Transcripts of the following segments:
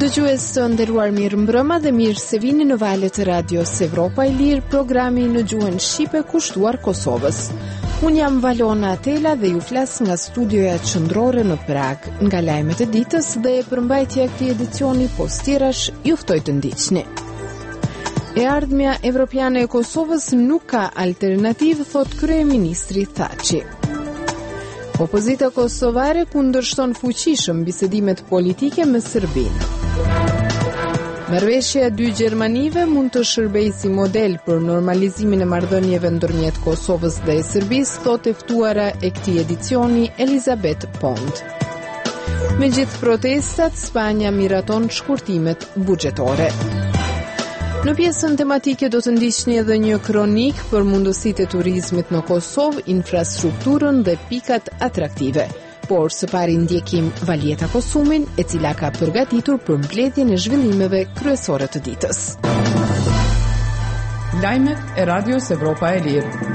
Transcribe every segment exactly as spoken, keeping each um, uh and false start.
Dëgjues të nderuar, mirë mbrëma dhe mirë se vini në valët e radios Evropa e Lirë, programi në gjuhën shqipe kushtuar Kosovës. Unë jam Valona Atela dhe ju flas nga studioja qendrore në Prag. Nga lajmet e ditës dhe përmbajtja e këtij edicioni postirash, ju ftoj të ndiqni. E ardhmja evropiane e Kosovës nuk ka alternativë, thot kryeministri Thaçi. Opozita kosovare kundërshton fuqishëm bisedimet politike me Serbinë. Marrëveshja e dy Gjermanive mund të shërbejë si model për normalizimin e marrëdhënieve ndërmjet Kosovës dhe Serbisë, thotë e ftuara e këtij edicioni Elizabeth Pond. Me gjithë protestat, Spanja miraton shkurtimet buxhetore. Në pjesën tematike do të ndiqni edhe një kronik për mundësitë e turizmit në Kosovë, infrastrukturën dhe pikat atraktive. Por së pari ndjekim Valjeta Kosumin, e cila ka përgatitur për mbledhjen e zhvillimeve kryesore të ditës. Lajmet e Radios Evropa e Lirë.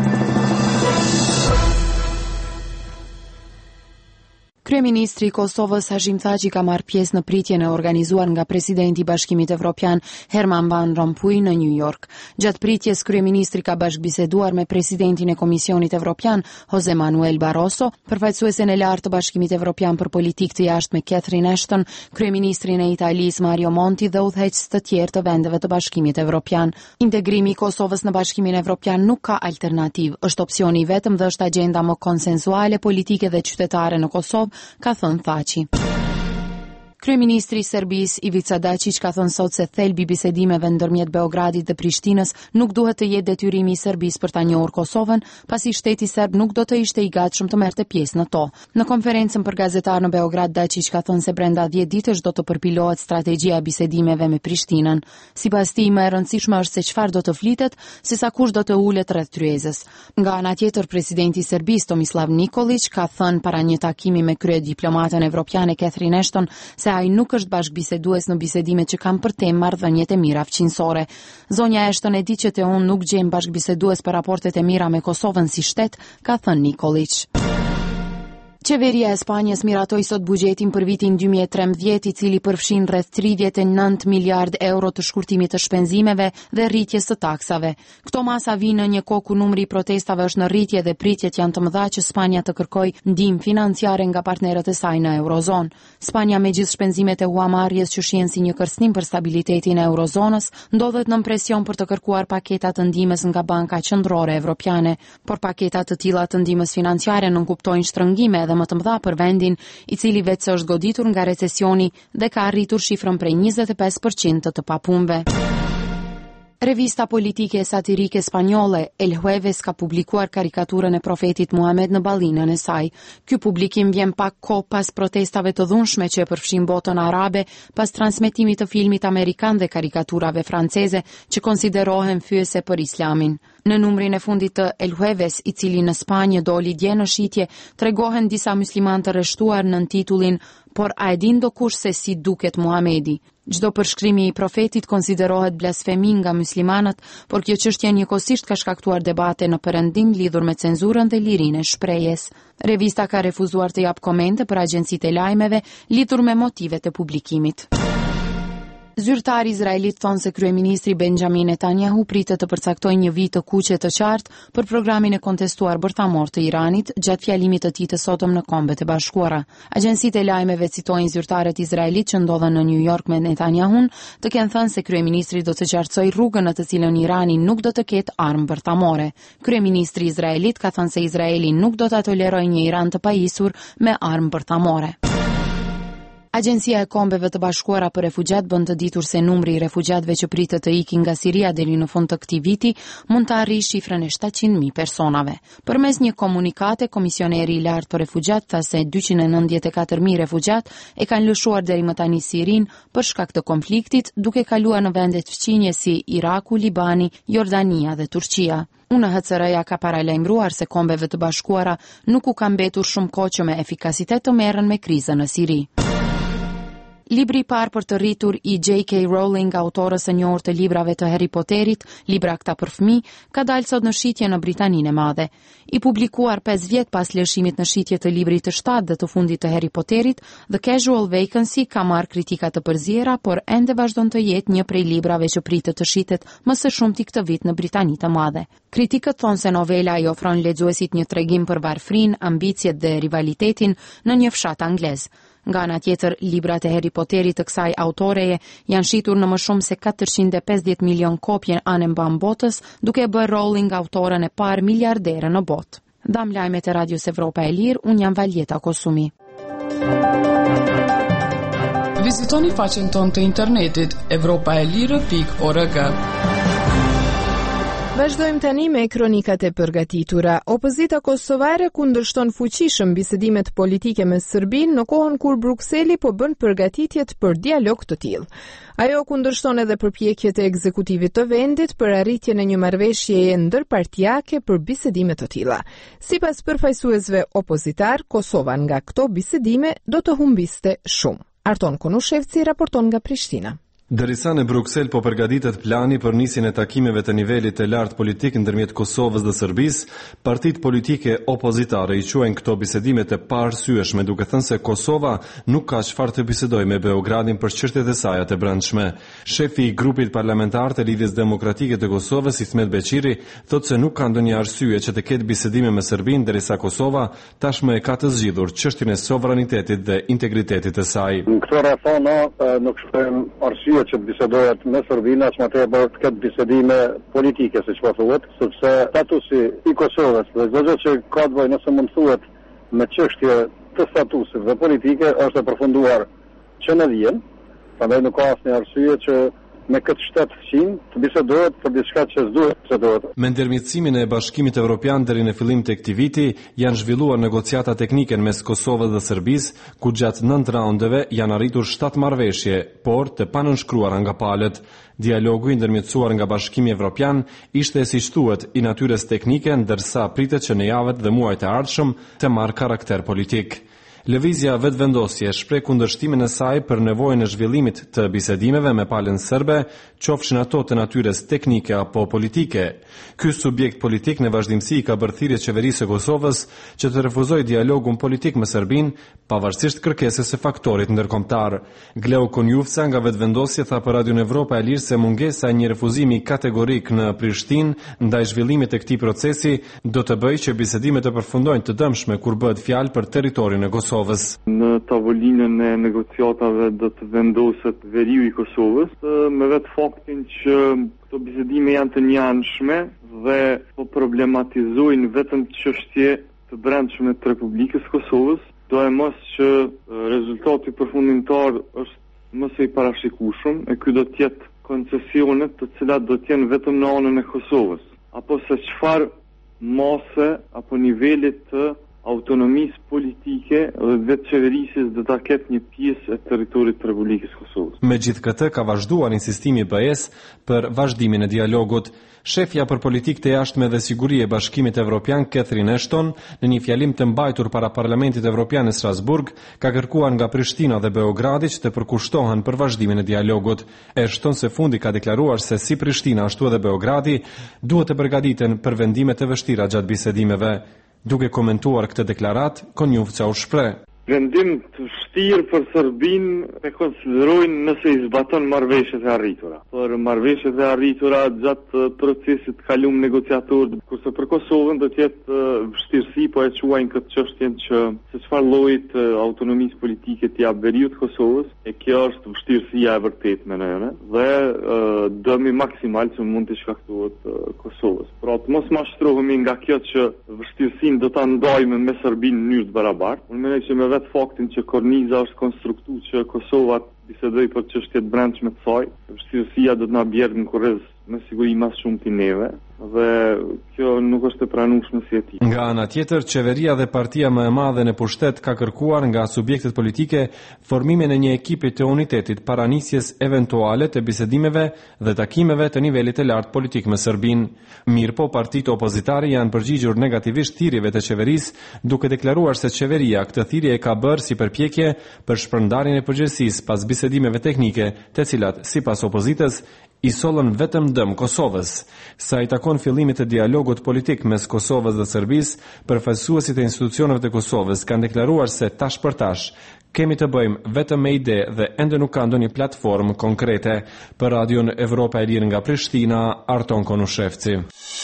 Kryeministri i Kosovës Hashim Thaçi ka marrë pjesë në pritjen e organizuar nga presidenti i Bashkimit Evropian Herman Van Rompuy në New York. Gjatë pritjes, kryeministri ka bashkëbiseduar me presidentin e Komisionit Evropian Jose Manuel Barroso, përfaqësuesen e lartë të Bashkimit Evropian për politikë të jashtme Catherine Ashton, kryeministrin e Italisë Mario Monti dhe udhëheqës të tjerë të vendeve të Bashkimit Evropian. Integrimi i Kosovës në Bashkimin Evropian nuk ka alternativë, është opsioni i vetëm dhe është agjenda më konsensuale politike dhe qytetare në Kosovë, ka thënë Thaçi. Kryeministri i Serbisë Ivica Dačić ka thënë sot se thelbi i bisedimeve ndërmjet Beogradit dhe Prishtinës nuk duhet të jetë detyrimi i Serbisë për ta njohur Kosovën, pasi shteti serb nuk do të ishte i gatshëm të merrte pjesë në to. Në konferencën për gazetar në Beograd, Dačić ka thënë se brenda dhjetë ditësh do të përpilohet strategjia e bisedimeve me Prishtinën. Sipas tij, më e rëndësishme është se çfarë do të flitet, sesa kush do të ulet rreth tryezës. Nga ana tjetër, presidenti i Serbisë Tomislav Nikolić ka thënë para një takimi me kryediplomatën evropiane Catherine Ashton se ai nuk është bashkëbisedues në bisedimet që kanë për temë marrëdhëniet e mira fqinjësore. Zonja Ashton e di që te unë nuk gjem bashkëbisedues për raportet e mira me Kosovën si shtet, ka thënë Nikolić. Qeveria e Spanjës miratoi sot buxhetin për vitin dy mijë e trembëdhjetë, i cili përfshin rreth tridhjetë e nëntë miliardë euro të shkurtimit të shpenzimeve dhe rritjes së taksave. Këto masa vinë në një kohë ku numri i protestave është në rritje dhe pritjet janë të mëdha që Spanja të kërkojë ndihmë financiare nga partnerët e saj në Eurozonë. Spanja, me gjithë shpenzimet e huamarrjes që shihen si një kërcënim për stabilitetin e Eurozonës, ndodhet në presion për të kërkuar paketa të ndihmës nga Banka Qendrore Evropiane, por paketa të tilla të ndihmës financiare nuk kuptojnë shtrëngime më të mëdha për vendin, i cili vetë se është goditur nga recesioni dhe ka arritur shifrën prej njëzet e pesë përqind të të papunëve. Revista politike e satirike spanjolle El Jueves ka publikuar karikaturën e profetit Muhammed në ballinën e saj. Ky publikim vjen pak kohë pas protestave të dhunshme që përfshin botën arabe pas transmetimit të filmit amerikan dhe karikaturave franceze që konsiderohen fyese për islamin. Në numrin e fundit të El Jueves, i cili në Spanjë doli dje në shitje, tregohen disa musliman të rreshtuar nën titullin "Por a e din do kush se si duket Muhamedi?". Çdo përshkrimi i profetit konsiderohet blasfemi nga muslimanët, por kjo çështje njëkohësisht ka shkaktuar debate në perëndim lidhur me cenzurën dhe lirinë e shprehjes. Revista ka refuzuar të jap komente për agjencitë e lajmeve lidhur me motivet e publikimit. Zyrtari izraelit thonë se kryeministri Benjamin Netanyahu pritet të përcaktojë një vit të kuqe të qartë për programin e kontestuar bërthamor të Iranit gjatë fjalimit të tij të sotëm në Kombet e Bashkuara. Agjencitë e lajmeve citojnë zyrtarët izraelit që ndodhen në New York me Netanyahun të kenë thënë se kryeministri do të qartësojë rrugën në të cilën Irani nuk do të ketë armë bërthamore. Kryeministri izraelit ka thënë se Izraeli nuk do ta tolerojë një Iran të pajisur me armë bërthamore. Agjencia e Kombeve të Bashkuara për Refugjat bën të ditur se numri i refugjatëve që pritet të ikin nga Siria deri në fund të këtij viti mund të arrijë shifrën e shtatëqind mijë personave. Përmes një komunikate, Komisioneri i Lartë për Refugjat tha se dyqind e nëntëdhjetë e katër mijë refugjat e kanë lëshuar deri më tani Sirin për shkak të konfliktit, duke kaluar në vende të fqinje si Iraku, Libani, Jordania dhe Turqia. U N H C R-ja ka paralajmëruar se Kombeve të Bashkuara nuk u ka mbetur shumë kohë që me efikasitet të merren me krizën në Siri. Libri i parë për të rritur i J K Rowling, autorës së njohur të librave të Harry Potterit, libra këta për fëmijë, ka dalë sot në shitje në Britaninë e Madhe. I publikuar pesë vjet pas lëshimit në shitje të librit të shtatë dhe të fundit të Harry Potterit, The Casual Vacancy ka marrë kritika të përziera, por ende vazhdon të jetë një prej librave që pritet të shitet më së shumti këtë vit në Britaninë të Madhe. Kritikët thonë se novela i ofron lexuesit një tregim për varfrinë, ambicjet dhe rivalitetin në një fshat anglez. Nga ana tjetër, librat e Harry Potterit të kësaj autoreje janë shitur në më shumë se katërqind e pesëdhjetë milion kopje anë mban botës, duke bërë Rowling autoren e parë miliardere në botë. Dam lajmet e Radios Evropa e Lirë, unë jam Valjeta Kosumi. Vizitoni faqen tonë të internetit evropaelire pikë org. Vazhdojmë tani me kronikat e përgatitura. Opozita kosovare kundërshton fuqishëm bisedimet politike me Serbinë në kohën kur Brukseli po bën përgatitjet për dialog të tillë. Ajo kundërshton edhe përpjekjet e ekzekutivit të vendit për arritjen e një marrëveshjeje ndërpartiake për bisedime të tilla. Sipas përfaqësuesve opozitar, Kosova nga këto bisedime do të humbiste shumë. Arton Konushevci raporton nga Prishtina. Derisa në Bruksel po përgatitet plani për nisjen e takimeve të nivelit të lartë politik ndërmjet Kosovës dhe Serbisë, partitë politike opozitare i quajnë këto bisedime të paarsyeshme, duke thënë se Kosova nuk ka çfarë të bisedojë me Beogradin për çështjet e saj të brendshme. Shefi i grupit parlamentar të Lidhjes Demokratike të Kosovës, Ismet Beqiri, thotë se nuk ka ndonjë arsye që të ketë bisedime me Serbinë derisa Kosova tashmë e ka të zgjidhur çështjen e sovranitetit dhe integritetit të saj. Këtë rafona nuk shpem arsye që të bisedohet me Serbinë, as më tepër të ketë bisedime politike, siç po thuhet, sepse statusi i Kosovës dhe çdo gjë që ka të bëjë nëse mund thuhet me çështje të statusit dhe politike është e përfunduar që në vjen, prandaj nuk ka asnjë arsye që me këtë shtet fqin të bisedohet për diçka që s'duhet të bisedohet. Me ndërmjetësimin e Bashkimit Evropian deri në fillim të këtij viti janë zhvilluar negociata teknike mes Kosovës dhe Serbisë, ku gjatë nëntë raundeve janë arritur shtatë marrëveshje, por të panënshkruara nga palët. Dialogu i ndërmjetësuar nga Bashkimi Evropian ishte, siç thuhet, i natyrës teknike, ndërsa pritet që në javët dhe muajt e ardhshëm të marrë karakter politik. Lëvizja vetëvendosje shpreh kundërshtimin e saj për nevojën e zhvillimit të bisedimeve me palën serbe, qofshin ato të natyrës teknike apo politike. Ky subjekt politik në vazhdimsi ka bërë thirrje qeverisë së Kosovës që të refuzojë dialogun politik me Serbinë, pavarësisht kërkesës së faktorit ndërkombëtar. Gleu Konjufca nga vetëvendosje tha për Radion Evropa e Lirë se mungesa e një refuzimi kategorik në Prishtinë ndaj zhvillimit të këtij procesi do të bëjë që bisedimet të përfundojnë të dëmshme kur bëhet fjalë për territorin e Kosovës. Në tavolinën e negociatave do të vendoset veriu i Kosovës, me vetë faktin që këto bisedime janë të njanshme dhe po problematizojnë vetëm çështje të brendshme të Republikës Kosovës, do e mos që rezultati përfundimtar është mos i parashikueshëm, e ky do të jetë koncesionet të cilat do të jenë vetëm në anën e Kosovës, apo se çfarë mase apo nivelit të autonomisë politike dhe vetë qeverisjes dhe ta ketë një pjesë e territorit të Republikës Kosovës. Megjithatë, ka vazhduar insistimi i B E S për vazhdimin e dialogut. Shefja për politikë të jashtme dhe siguri e Bashkimit Evropian, Catherine Ashton, në një fjalim të mbajtur para Parlamentit Evropian në Strasburg, ka kërkuar nga Prishtina dhe Beogradi që të përkushtohen për vazhdimin e dialogut. Ashton së fundi ka deklaruar se si Prishtina ashtu edhe Beogradi duhet të përgatiten për vendime të vështira gjatë bisedimeve. Duke komentuar këtë deklarat, Konjufca u shpreh: Vendim të vështirë për Serbinë e konsiderojnë nëse i zbaton marrëveshjet e arritura. Për marrëveshjet e arritura gjatë procesit të kaluar negociator, kurse për Kosovën do të jetë vështirësi, po e quajnë këtë çështjen që se çfarë lloji të autonomisë politike të jap veriu të Kosovës, e kjo është vështirësia e vërtetë me ne, dhe dëmi maksimal që mund të shkaktohet Kosovës. Pra të mos mashtrohemi nga kjo që vështirësinë do ta ndajmë me Serbinë në mënyrë të barabartë. Unë mendoj që me vetë faktin që korniza është konstruktuar që Kosova bisedoj për çështjet brendshme të saj, vështirësia do të na bjerë në kurrez me siguri mas shumë ti neve dhe kjo nuk është e pranueshme si eti. Nga ana tjetër, qeveria dhe partia më e madhe në pushtet ka kërkuar nga subjektet politike formimin e një ekipi të unitetit para nisjes eventuale të bisedimeve dhe takimeve të nivelit të lartë politik me Serbinë. Mirëpo partitë opozitare janë përgjigjur negativisht thirrjeve të qeverisë, duke deklaruar se qeveria këtë thirrje e ka bërë si përpjekje për shpërndarjen e përgjegjësisë pas bisedimeve teknike, të cilat sipas opozitës i sollën vetëm dëm Kosovës. Sa i takon fillimit të dialogut politik mes Kosovës dhe Serbisë, përfaqësuesit e institucioneve të Kosovës kanë deklaruar se tash për tash kemi të bëjmë vetëm me ide dhe ende nuk ka ndonjë platformë konkrete. Për Radion Evropa e Lirë nga Prishtina, Arton Konushevci.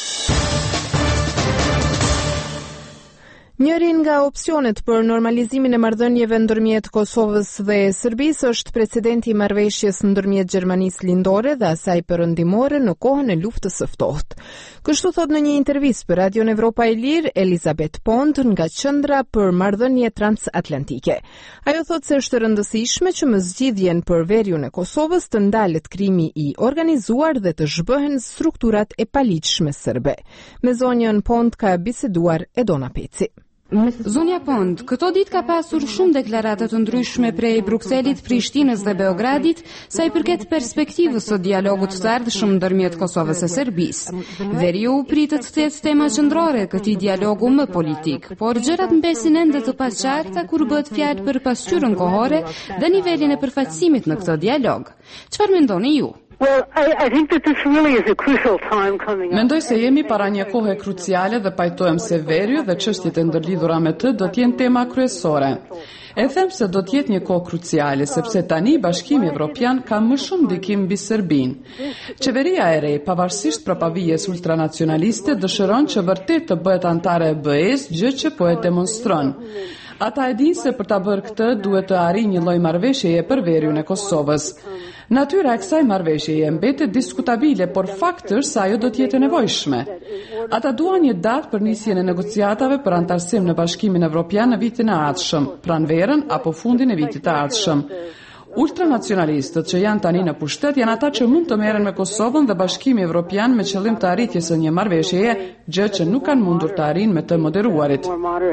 Njëri nga opsionet për normalizimin e marrëdhënieve ndërmjet Kosovës dhe Serbisë është precedenti i marrëveshjes ndërmjet Gjermanisë Lindore dhe asaj perëndimore në kohën e luftës së ftohtë. Kështu thot në një intervistë për Radion Evropa e Lirë Elizabeth Pont nga Qendra për Marrëdhënie Transatlantike. Ajo thot se është e rëndësishme që më zgjidhjen për veriun e Kosovës të ndalet krimi i organizuar dhe të zhbëhen strukturat e paligjshme serbe. Me zonjën Pont ka biseduar Edona Peci. Zonja Pond, këto ditë ka pasur shumë deklarata të ndryshme prej Brukselit, Prishtinës dhe Beogradit sa i përket perspektivës së dialogut të ardhshëm ndërmjet Kosovës e Serbisë. Veriu pritet të jetë tema qendrore e këtij dialogu më politik, por gjërat mbesin ende të paqarta kur bëhet fjalë për pasqyrën kohore dhe nivelin e përfaqësimit në këtë dialog. Çfarë mendoni ju? Well, I, I think that this really is a crucial time coming up. Mendoj se jemi para një kohe kruciale dhe pajtohem se veriu dhe çështjet e ndërlidhura me të do të jenë tema kryesore. E them se do të jetë një kohë kruciale sepse tani Bashkimi Evropian ka më shumë ndikim mbi Serbinë. Qeveria e re, pavarësisht prapavijes ultranacionaliste, dëshiron që vërtet të bëhet antare e B E-s, gjë që po e demonstron. Ata e dinë se për ta bërë këtë duhet të arrijë një lloj marrëveshjeje për veriun e Kosovës. Natyra e kësaj marrëveshjeje mbetet diskutabile, por fakti është se ajo do të jetë e nevojshme. Ata duan një datë për nisjen e negociatave për antarësim në Bashkimin Evropian në vitin e ardhshëm, pranverën apo fundin e vitit të ardhshëm. Ultranacionalistët që janë tani në pushtet janë ata që mund të merren me Kosovën dhe Bashkimi Evropian me qëllim të arritjes së një marrëveshjeje, gjë që nuk kanë mundur të arrijnë me të moderuarit.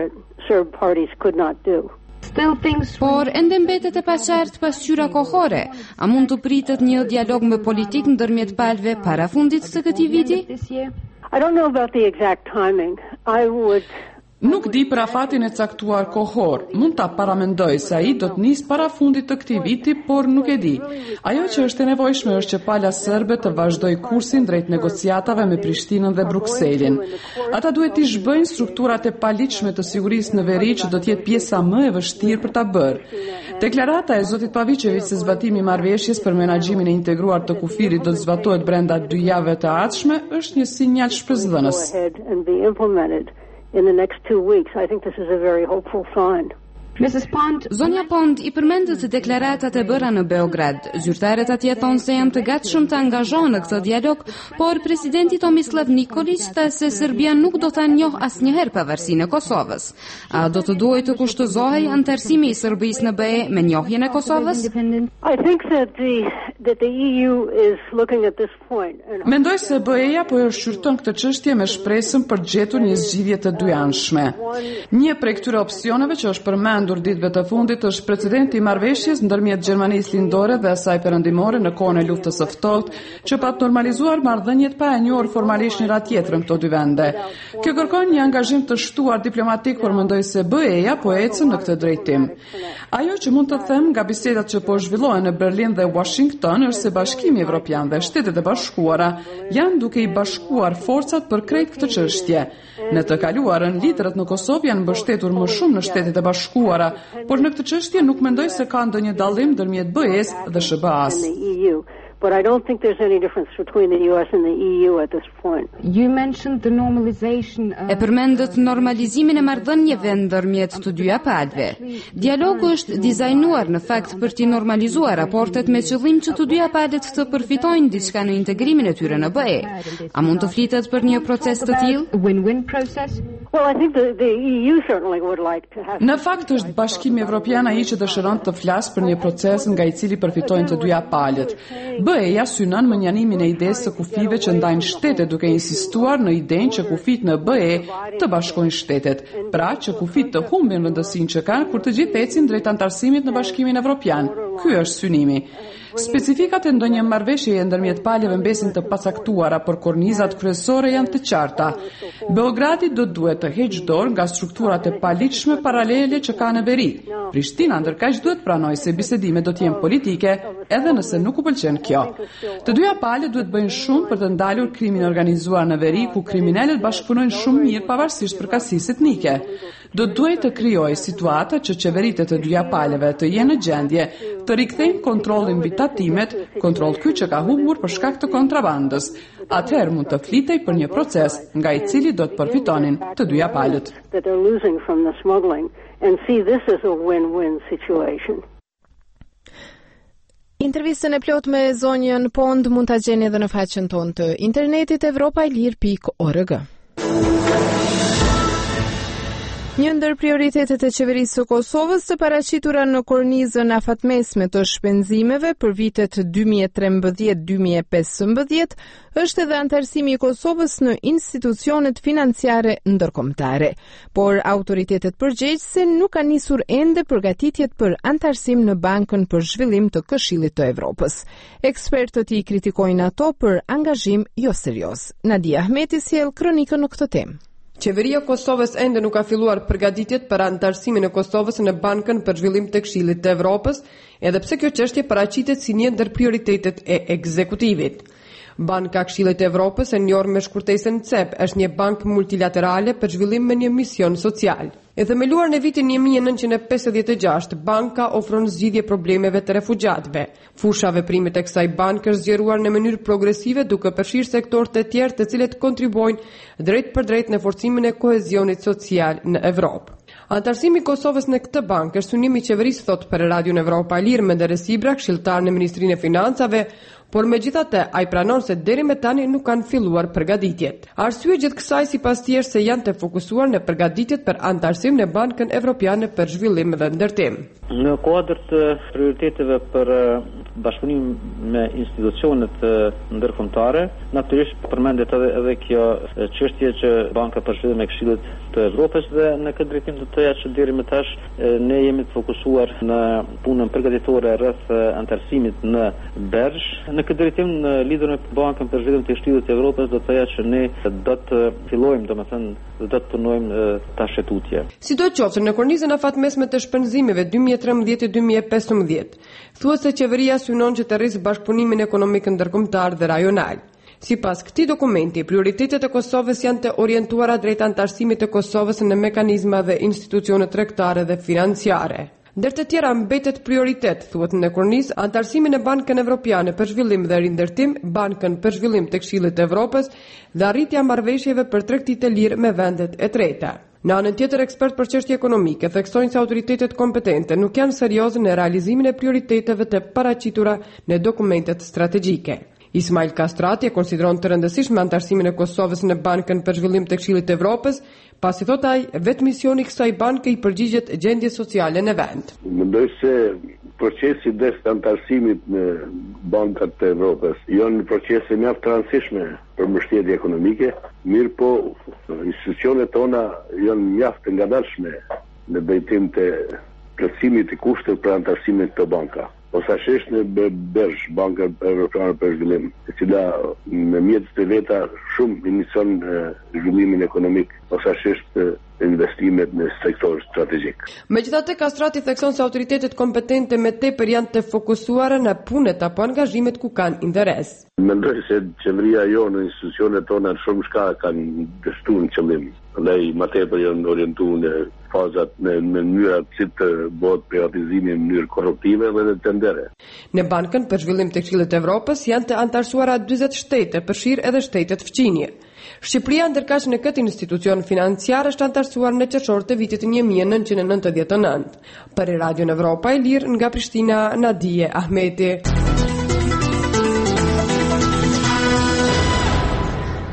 Por ende mbetet e paqartë pasqyra kohore. A mund të pritet një dialog më politik ndërmjet palëve para fundit të këtij viti? I don't know about the exact timing. I would Nuk di për afatin e caktuar kohor. Mund ta paramendoj se ai do të nisë para fundit të këtij viti, por nuk e di. Ajo që është e nevojshme është që pala serbe të vazhdojë kursin drejt negociatave me Prishtinën dhe Brukselin. Ata duhet të zhbëjnë strukturat e paligjshme të sigurisë në veri që do të jetë pjesa më e vështirë për ta bërë. Deklarata e zotit Pavicevic se zbatimi i marrëveshjes për menaxhimin e integruar të kufirit do të zbatohet brenda dy javëve të ardhshme është një sinjal shpresdhënës. In the next two weeks. I think this is a very hopeful sign. Missus Pond, Zonja Pond i përmendet deklaratat e bëra në Beograd. Zyrtarët atje thonë se janë të gatshëm të angazhohen në këtë dialog, por presidenti Tomislav Nikolić tha se Serbia nuk do ta njohë asnjëherë pavarësinë e Kosovës. A do të duhej të kushtozohej antarësimi i Serbisë në B E me njohjen e Kosovës? I think that the that the E U is looking at this point. Mendoj se B E-ja po e shqyrton këtë çështje me shpresën për gjetur një zgjidhje të dyanshme. Një prej këtyre opsioneve që është përmendur dur ditëve të fundit është precedenti i marrëveshjes ndërmjet Gjermanisë Lindore dhe asaj perëndimore në kohën e luftës së ftohtë, që pa të normalizuar marrëdhëniet pa e njohur formalisht njëra tjetrën këto dy vende. Kjo kërkon një angazhim të shtuar diplomatik, por mendoj se B E-ja po ecën në këtë drejtim. Ajo që mund të them nga bisedat që po zhvillohen në Berlin dhe Washington është se Bashkimi Evropian dhe Shtetet e Bashkuara janë duke i bashkuar forcat për krejt këtë çështje. Në të kaluarën, liderët në Kosovë janë mbështetur më shumë në Shtetet e Bashkuara, por në këtë çështje nuk mendoj se ka ndonjë dallim ndërmjet B E-s dhe S B A-s. But I don't think there's any difference between the U S and the E U at this point. You mentioned the normalization of... E përmendët normalizimin e marrëdhënieve ndërmjet të dyja palëve. Dialogu është dizajnuar në fakt për të normalizuar raportet me qëllim që të dyja palët të përfitojnë diçka në integrimin e tyre në B E. A mund të flitet për një proces të tillë? Win-win process? Well, I think the, the E U certainly would like to have... Në fakt është Bashkimi Evropian ai që dëshiron të flasë për një proces nga i cili përfitojnë të dyja palët. B E-ja synon menjanimin e idesë së kufive që ndajnë shtetet duke insistuar në idenë që kufit në B E të bashkojnë shtetet, pra që kufit të humbin rëndësinë që kanë kur të gjithë ecin drejt antarësimit në Bashkimin Evropian. Ky është synimi. Specifikat e ndonjë marrëveshjeje ndërmjet palëve mbesin të pacaktuara, por kornizat kryesore janë të qarta. Beogradi do duhet të heqë dorë nga strukturat e paligjshme paralele që ka në veri. Prishtina ndërkaq duhet pranojë se bisedimet do të jenë politike, edhe nëse nuk u pëlqen kjo. Të dyja palët duhet bëjnë shumë për të ndalur krimin organizuar në veri, ku kriminalët bashkëpunojnë shumë mirë pavarësisht përkatësisë etnike. Do duhet të krijojë situata që qeveritë të dyja palëve të jenë në gjendje të rikthejnë kontrollin mbi tatimet, kontroll ky që ka humbur për shkak të kontrabandës. Atëherë mund të flitej për një proces nga i cili do të përfitonin të dyja palët. Intervistën e plot me zonjën Pond mund ta gjeni edhe në faqen tonë të internetit evropailir pikë org. Një ndër prioritetet e qeverisë së Kosovës të paraqitura në kornizën afatmesme të shpenzimeve për vitet dy mijë e trembëdhjetë dy mijë e pesëmbëdhjetë është edhe antarësimi i Kosovës në institucionet financiare ndërkombëtare, por autoritetet përgjegjëse nuk kanë nisur ende përgatitjet për antarësim në Bankën për Zhvillim të Këshillit të Evropës. Ekspertët i kritikojnë ato për angazhim jo serioz. Nadia Ahmeti sjell kronikën në këtë temë. Qeveria e Kosovës ende nuk ka filluar përgatitjet për antarësimin e Kosovës në Bankën për Zhvillim të Këshillit të Evropës, edhe pse kjo çështje paraqitet si një ndër prioritetet e ekzekutivit. Banka e Këshillit të Evropës, e njohur me shkurtesën C E P, është një bankë multilaterale për zhvillim me një mision social. E themeluar në vitin një mijë e nëntëqind e pesëdhjetë e gjashtë, banka ofron zgjidhje problemeve të refugjatëve. Fusha veprimit e kësaj banke është zgjeruar në mënyrë progresive duke përfshirë sektorë të tjerë të cilët kontribuojnë drejt për drejt në forcimin e kohezionit social në Evropë. Antarësimi i Kosovës në këtë bankë është synimi i qeverisë, thot për Radion Evropa e Lirë Menderes Ibra, këshilltar në Ministrinë e Financave, por megjithatë ai pranon se deri më tani nuk kanë filluar përgatitjet. Arsye gjithë kësaj sipas tij është se janë të fokusuar në përgatitjet për antarësim në Bankën Evropiane për Zhvillim dhe Ndërtim. Në kuadër të prioriteteve për bashkëpunim me institucionet ndërkombëtare, natyrisht përmendet edhe, edhe kjo çështje që Banka për Zhvillim e Këshillit të Evropës, dhe në këtë drejtim të thoya që deri më tash ne jemi të fokusuar në punën përgatitore rreth antarësimit në Bergj. Në këtë drejtim, në lidhur me Bankën për Zhvillim të Këshillit të Evropës, do të thoya që ne do të fillojmë, domethënë, do të punojmë tashetutje. Sidoqoftë, në kornizën afatmesme të shpenzimeve dy mijë e trembëdhjetë dy mijë e pesëmbëdhjetë, thuhet se qeveria synon që të rrisë bashkëpunimin ekonomik ndërkombëtar dhe rajonal. Sipas këtij dokumenti, prioritetet e Kosovës janë të orientuara drejt antarësimit të Kosovës në mekanizma dhe institucione tregtare dhe financiare. Ndër të tjera mbetet prioritet, thuhet në kornizë, antarësimi në Bankën Evropiane për Zhvillim dhe Rindërtim, Bankën për Zhvillim të Këshillit të Evropës dhe arritja marrëveshjeve për tregtitë të lirë me vendet e treta. Në anën tjetër, ekspert për çështje ekonomike theksojnë se autoritetet kompetente nuk janë serioze në realizimin e prioriteteve të paraqitura në dokumentet strategjike. Ismail Kastrati e konsideron të rëndësishme antarësimin e Kosovës në Bankën për Zhvillim të Këshillit të Evropës, pasi thot ai, vetë misioni i kësaj banke i përgjigjet gjendjes sociale në vend. Mendoj se procesi i antarësimit në bankat të Evropës janë procese mjaft të rëndësishme për mbështetje ekonomike, mirë po institucionet tona janë mjaft të ngadalshme në drejtim të plotësimit të kushteve për antarësimin të banka. Posaçërisht në Bergj, Banka Evropiane për Zhvillim, e cila me mjetet e veta shumë inicion zhvillimin ekonomik, posaçërisht investimet në sektor strategjik. Megjithatë, Kastrati thekson se autoritetet kompetente me tepër janë të fokusuara në punët apo angazhimet ku kanë interes. Mendoj se qeveria jo në institucionet tona shumë shka kanë dështuar në qëllim. Ndaj më tepër janë orientuar në fazat në mënyrat si të bëhet privatizimi në mënyrë korruptive dhe në tendere. Në Bankën për Zhvillim të Këshillit të Evropës janë të antarësuara dyzet shtete, përfshirë edhe shtetet fqinje. Shqipëria ndërkaq në këtë institucion financiar është antarësuar në qershor të vitit një mijë e nëntëqind e nëntëdhjetë e nëntë. Për Radion Evropa e Lirë nga Prishtina, Nadije Ahmeti.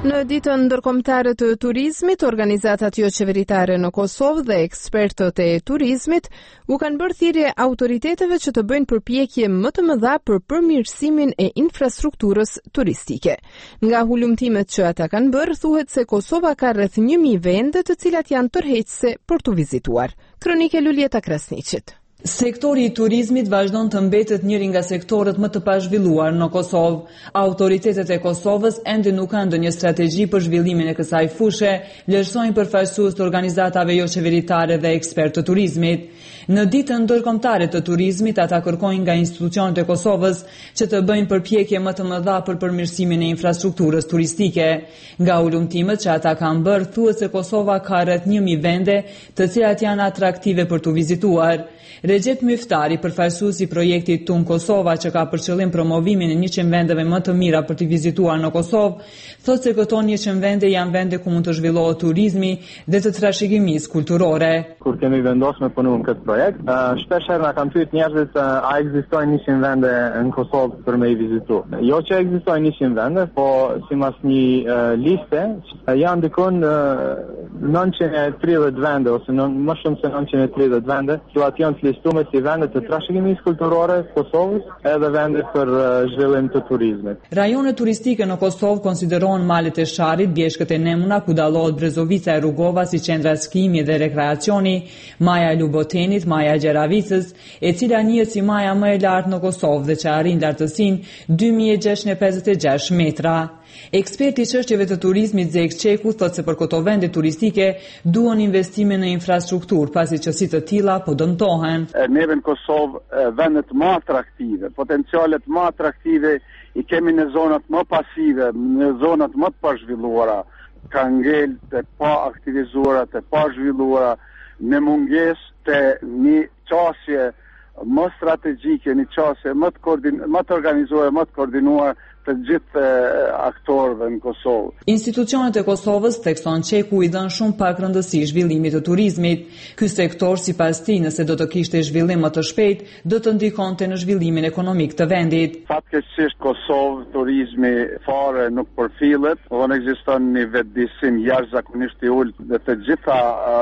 Në ditën ndërkombëtare të turizmit, organizatat jo qeveritare në Kosovë dhe ekspertët e turizmit u kanë bërë thirrje autoriteteve që të bëjnë përpjekje më të mëdha për përmirësimin e infrastrukturës turistike. Nga hulumtimet që ata kanë bërë, thuhet se Kosova ka rreth një mijë vende të cilat janë tërheqëse për tu vizituar. Kronike Luljeta Krasniqit. Sektori i turizmit vazhdon të mbetet njëri nga sektorët më të pazhvilluar në Kosovë. Autoritetet e Kosovës ende nuk kanë ndonjë strategji për zhvillimin e kësaj fushe, vlerësojnë përfaqësues të organizatave jo qeveritare dhe ekspertë të turizmit. Në ditën ndërkombëtare të turizmit, ata kërkojnë nga institucionet e Kosovës që të bëjnë përpjekje më të mëdha për përmirësimin e infrastrukturës turistike. Nga ulumtimet që ata kanë bërë, thuhet se Kosova ka rreth një mijë vende, të cilat janë atraktive për tu vizituar. Recep Myftari, përfaqësuesi i projektit Tun Kosova, që ka për qëllim promovimin e njëqind vendeve më të mira për të vizituar në Kosovë, thotë se këto njëqind vende janë vende ku mund të zhvillohet turizmi dhe të trashëgimisë kulturore. Kur kemi vendosur me punu në këtë projekt, uh, shpesh herë na kanë pyet njerëzit uh, a ekzistojnë njëqind vende në Kosovë për me i vizitu. Jo që ekzistojnë njëqind vende, po sipas një uh, liste uh, janë dikon uh, nëntëqind e tridhjetë vende ose në, më shumë se nëntëqind e tridhjetë vende, që aty janë të listuar si vende të trashëgimisë kulturore të Kosovës, edhe vende për uh, zhvillim të turizmit. Rajonet turistike në Kosovë konsiderohen malet e Sharit, bjeshkët e Nemuna, ku dallohet Brezovica e Rugova si qendra skijimi dhe rekreacioni, Maja e Lubotenit, Maja e Gjeravicës, e cila njihet si maja më e lartë në Kosovë dhe që arrin lartësinë dy mijë gjashtëqind e pesëdhjetë e gjashtë metra. Eksperti i çështjeve të turizmit Zek Çeku thotë se për këto vende turistike duhen investime në infrastrukturë, pasi që si të tilla po dëmtohen. Neve në Kosovë vendet më atraktive, potencialet më atraktive i kemi në zonat më pasive, në zonat më të pazhvilluara, ka ngel të pa aktivizuara, të pa zhvilluara, në mungesë të një qasje më strategjike, një qasje më të, koordin- më të organizuar, më të koordinuar të gjithë aktorëve në Kosovë. Institucionet e Kosovës, thekson Çeku, i dhënë shumë pak rëndësi zhvillimit të turizmit. Ky sektor, sipas tij, nëse do të kishte zhvillim më të shpejt, do të ndikonte në zhvillimin ekonomik të vendit. Fatkeqësisht Kosovë turizmi fare nuk përfillet, do të ekziston një vetëdijsim jashtëzakonisht i ulët dhe të gjitha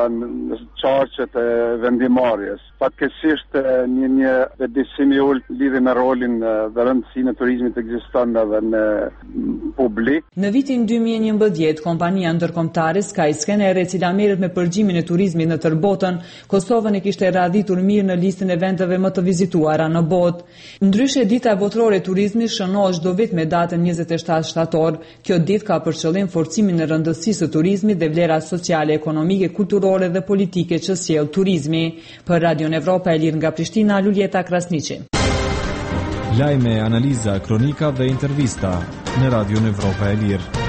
çarqet e vendimarrjes. Fatkeqësisht një një vetëdijsim i ulët lidhur me rolin dhe rëndësinë e turizmit ekziston dhe në publik. Në vitin dy mijë e njëmbëdhjetë, kompania ndërkombëtare Skyscanner, e cila merret me përgjimin e turizmit në tërë botën, Kosovën e kishte radhitur mirë në listën e vendeve më të vizituara në botë. Ndryshe, dita botërore e turizmit shënohet çdo vit me datën njëzet e shtatë shtator. Kjo ditë ka për qëllim forcimin e rëndësisë së turizmit dhe vlerat sociale, ekonomike, kulturore dhe politike që sjell turizmi. Për Radio Evropa e lirë nga Prishtina, Luljeta Krasniqi. Lajme, analiza, kronika dhe intervista në Radio Evropa e Lirë.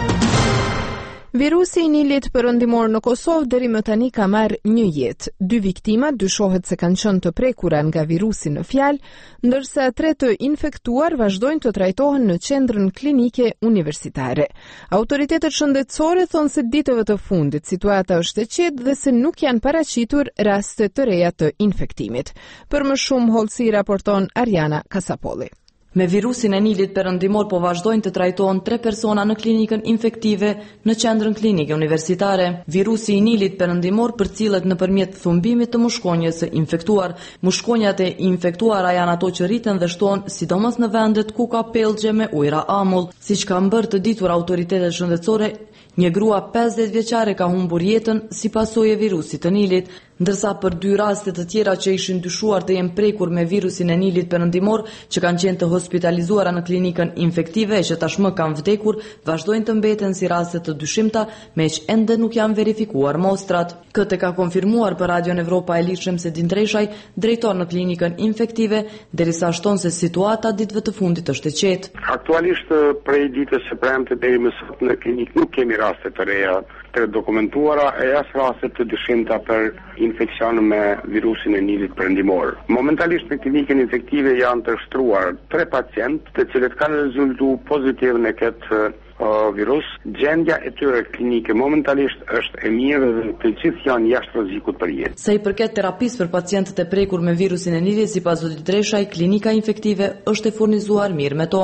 Virusi i Nilit perëndimor në Kosovë deri më tani ka marrë një jetë. Dy viktima dyshohet se kanë qenë të prekura nga virusi në fjalë, ndërsa tre të infektuar vazhdojnë të trajtohen në qendrën klinike universitare. Autoritetet shëndetësore thonë se ditëve të fundit situata është e qetë dhe se nuk janë paraqitur raste të reja të infektimit. Për më shumë hollësi raporton Ariana Kasapolli. Me virusin e Nilit perëndimor po vazhdojnë të trajtohen tre persona në klinikën infektive në qendrën klinike universitare. Virusi i Nilit perëndimor përcillet nëpërmjet thumbimit të mushkonjës së infektuar. Mushkonjat e infektuara janë ato që rriten dhe shtohen sidomos në vendet ku ka pellgje me ujëra amull. Siç kanë bërë të ditur autoritetet shëndetësore, një grua pesëdhjetë vjeçare ka humbur jetën si pasojë e virusit të Nilit, ndërsa për dy raste të tjera që ishin dyshuar të jenë prekur me virusin e Nilit perëndimor, që kanë qenë të hospitalizuara në klinikën infektive e që tashmë kanë vdekur, vazhdojnë të mbeten si raste të dyshimta, meq ende nuk janë verifikuar mostrat. Këtë ka konfirmuar për Radio Evropa e Lirë Shemsedin Dreshaj, drejtor në klinikën infektive, derisa shton se situata ditëve të fundit është e qetë. Aktualisht prej ditës së premte deri më sot në klinikë nuk kemi raste të reja të dokumentuara e as raste të dyshimta për infekcion me virusin e Nilit perëndimor. Momentalisht në klinikën infektive janë të shtruar tre pacientë, të cilët kanë rezultuar pozitiv në këtë uh, virus. Gjendja e tyre klinike momentalisht është e mirë dhe të gjithë janë jashtë rrezikut për jetë. Sa i përket terapisë për pacientët e prekur me virusin e Nilit, sipas zotit Dreshaj, klinika infektive është e furnizuar mirë me to.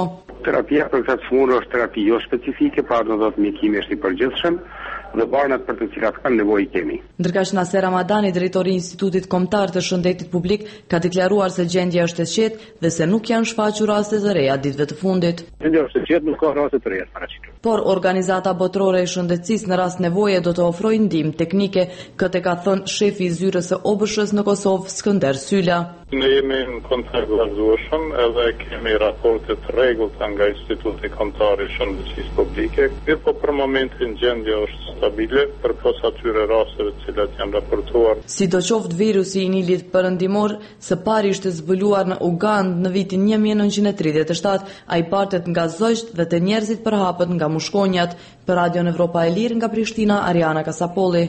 terapia për këtë smurë është terapi jo specifike, pra do të thotë mjekimi është i përgjithshëm dhe barnat për të cilat kanë nevojë kemi. Ndërkaq Naser Ramadani, drejtori i Institutit Kombëtar të Shëndetit Publik, ka deklaruar se gjendja është e qetë dhe se nuk janë shfaqur raste të reja ditëve të fundit. Gjendja është e qetë, nuk ka raste të reja paraqitur. Por Organizata Botërore e Shëndetësisë në rast nevoje do të ofrojë ndihmë teknike, këtë ka thënë shefi i zyrës së O B S-s në Kosovë, Skënder Syla. Ne jemi në kontakt vazhdueshëm edhe kemi raporte të rregullta nga Instituti Kombëtar i Shëndetësisë Publike, mirë po për momentin gjendja është stabile përpos atyre rasteve të cilat janë raportuar. Sidoqoftë virusi i Nilit perëndimor së pari ishte zbuluar në Ugandë në vitin një mijë e nëntëqind e tridhjetë e shtatë, ai partet nga zogjt dhe të njerëzit përhapët nga mushkonjat. Për Radio Evropa e Lirë nga Prishtina, Ariana Kasapolli.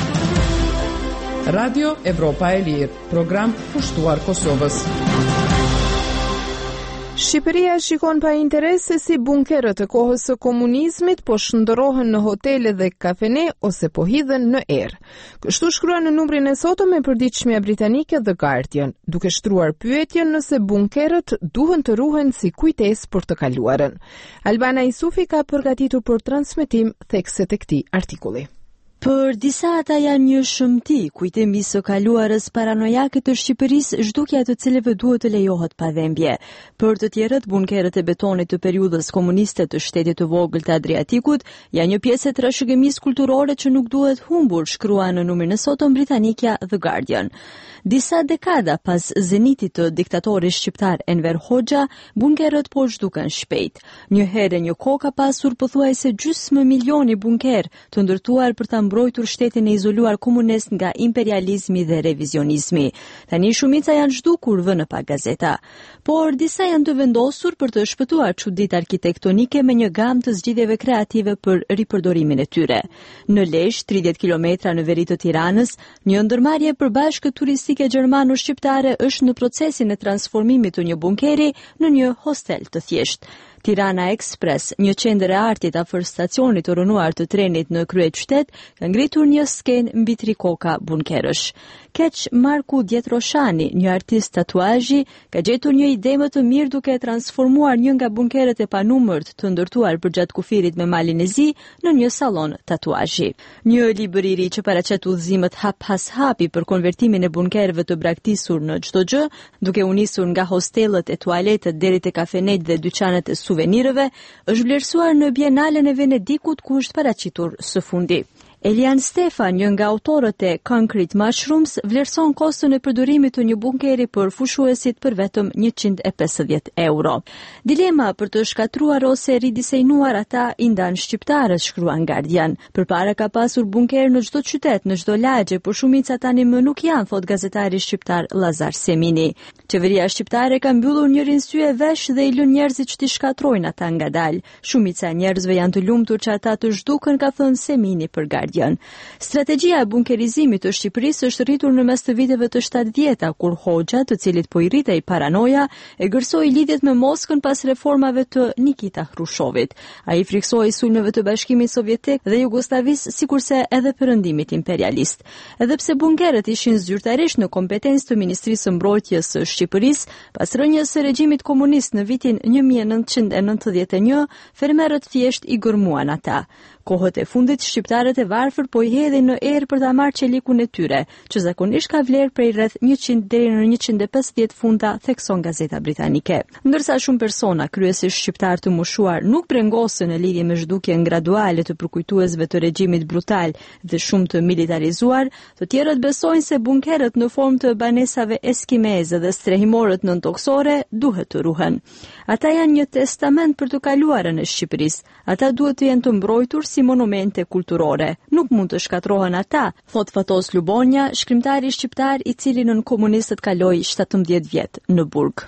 Radio Evropa e Lirë, program pushtuar Kosovës. Shqipëria shikon pa interes se si bunkerët e kohës së komunizmit po shndërrohen në hotele dhe kafene ose po hidhen në erë. Kështu shkruan në numrin e sotëm e përditshmja britanike The Guardian, duke shtruar pyetjen nëse bunkerët duhen të ruhen si kujtesë për të kaluarën. Albana Isufi ka përgatitur për transmetim thekset e këtij artikulli. Për disa ata janë një shëmti, kujtimi së kaluarës paranojake të Shqipërisë, zhdukja të cilëve duhet të lejohet pa dhembje. Për të tjerët, bunkerët e betonit të periudhës komuniste të shtetit të vogël të Adriatikut janë një pjesë e trashëgimisë kulturore që nuk duhet humbur, shkrua në numrin e sotëm britanikja The Guardian. Disa dekada pas zenitit të diktatorit shqiptar Enver Hoxha, bunkerët po zhduken shpejt. Një herë një kohë ka pasur pothuajse gjysmë milioni bunker të ndërtuar për ta mbrojtur shtetin e izoluar komunist nga imperializmi dhe revizionizmi. Tani shumica janë zhdukur, vënë pa gazeta. Por disa janë të vendosur për të shpëtuar çuditë arkitektonike me një gamë të zgjidhjeve kreative për ripërdorimin e tyre. Në Lezhë, tridhjetë kilometra në veri të Tiranës, një ndërmarrje përbashkë turistike gjermano-shqiptare është në procesin e transformimit të një bunkeri në një hostel të thjeshtë. Tirana Express, një qendër e artit afër stacionit të rënuar të trenit në kryeqytet, ka ngritur një skenë mbi trikoka bunkerësh. Keq Marku Djetroshani, një artist tatuazhi, ka gjetur një ide më të mirë duke transformuar një nga bunkerët e panumërt të ndërtuar për gjatë kufirit me malin e zi në një sallon tatuazhi. Një libër i ri që paraqet udhëzimet hap pas hapi për konvertimin e bunkerëve të braktisur në çdo gjë, duke u nisur nga hostellet e tualetet deri te kafenet dhe dyqanet e suvenirëve, është vlerësuar në Bienalen e Venedikut ku është paraqitur së fundi. Elian Stefan, një nga autorët e Concrete Mushrooms, vlerëson kostën e përdorimit të një bunkeri për fushuesit për vetëm njëqind e pesëdhjetë euro. Dilema për të shkatruar ose ridisejnuar ata i ndan shqiptarët, shkruan Guardian. Përpara ka pasur bunker në çdo qytet, në çdo lagje, por shumica tani më nuk janë, thot gazetari shqiptar Lazar Semini. Qeveria shqiptare ka mbyllur njërin sy e vesh dhe i lën njerëzit që t'i shkatrojnë ata ngadalë. Shumica e njerëzve janë të lumtur që ata të zhdukën, ka thënë Semini për Guardian. Strategjia e bunkerizimit të Shqipërisë është rritur në mes të viteve të shtatëdhjetë, kur Hoxha, të cilit po i rritej paranoja, e gërsoi lidhjet me Moskën pas reformave të Nikita Hrushovit. Ai friksoi sulmeve të Bashkimit Sovjetik dhe Jugosllavisë, sikurse edhe perëndimit imperialist. Edhe pse bunkerët ishin zyrtarisht në kompetencë të Ministrisë së Mbrojtjes së Shqipërisë, pas rënjes së regjimit komunist në vitin një mijë e nëntëqind e nëntëdhjetë e një, fermerët thjesht i gërmuan ata. Kohët e fundit, shqiptarët e varfër po i hedhin në erë për ta marrë qelikun e tyre, që zakonisht ka vlerë prej rreth njëqind deri në njëqind e pesëdhjetë funta, thekson gazeta britanike. Ndërsa shumë persona, kryesisht shqiptar të moshuar, nuk brengosën në lidhje me zhdukjen graduale të përkujtuesve të regjimit brutal dhe shumë të militarizuar, të tjerët besojnë se bunkerët në formë të banesave eskimeze dhe strehimorët nëntoksore duhet të ruhen. Ata janë një testament për të kaluarën e Shqipërisë. Ata duhet të jenë të mbrojtur si monumente kulturore. Nuk mund të shkatrohen ata, thot Fatos Lubonja, shkrimtari shqiptar i cili nën komunistët kaloi shtatëmbëdhjetë vjet në burg.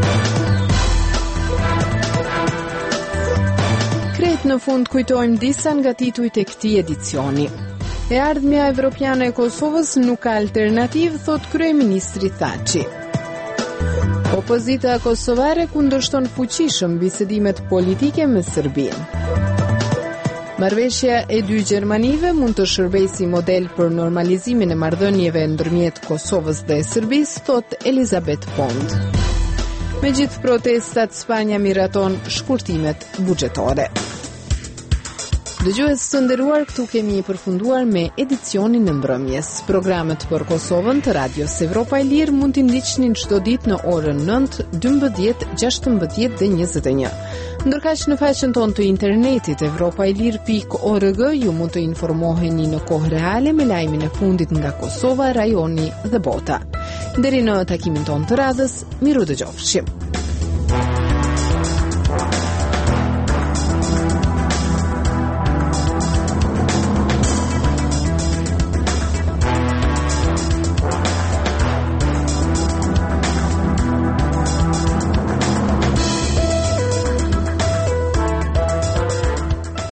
Krejt në fund kujtojmë disa nga titujt e këtij edicioni. E ardhmja evropiane e Kosovës nuk ka alternativë, thot kryeministri Thaçi. Opozita kosovare kundërshton fuqishëm bisedimet politike me Serbinë. Marrëveshja e dy Gjermanive mund të shërbejë si model për normalizimin e marrëdhënieve ndërmjet Kosovës dhe Serbisë, thot Elizabeth Pond. Me gjithë protestat, Spanja miraton shkurtimet buxhetare. Dëgjues të nderuar, këtu kemi përfunduar me edicionin e mbrëmjes. Programet për Kosovën të Radios Evropa e Lirë mund t'i ndiqni çdo ditë në orën nëntë, dymbëdhjetë, gjashtëmbëdhjetë dhe njëzet e një. Ndërkaq në faqen tonë të internetit evropaelir pikë org ju mund të informoheni në kohë reale me lajmin e fundit nga Kosova, rajoni dhe bota. Deri në takimin tonë të radhës, miru dëgjofshim.